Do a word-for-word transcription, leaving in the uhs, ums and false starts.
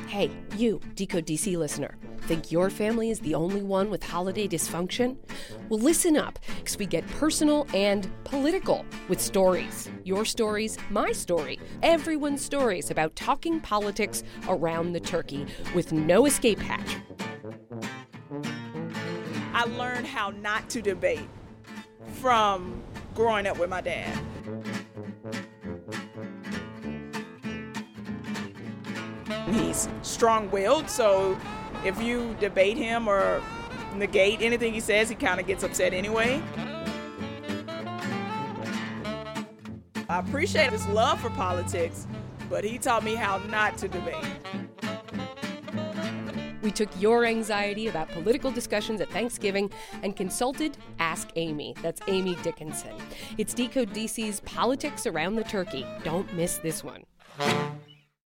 Hey, you, Decode D C listener, think your family is the only one with holiday dysfunction? Well, listen up, because we get personal and political with stories. Your stories, my story, everyone's stories about talking politics around the turkey with no escape hatch. I learned how not to debate from growing up with my dad. He's strong-willed, so if you debate him or negate anything he says, he kind of gets upset anyway. I appreciate his love for politics, but he taught me how not to debate. We took your anxiety about political discussions at Thanksgiving and consulted Ask Amy. That's Amy Dickinson. It's Decode D C's Politics Around the Turkey. Don't miss this one.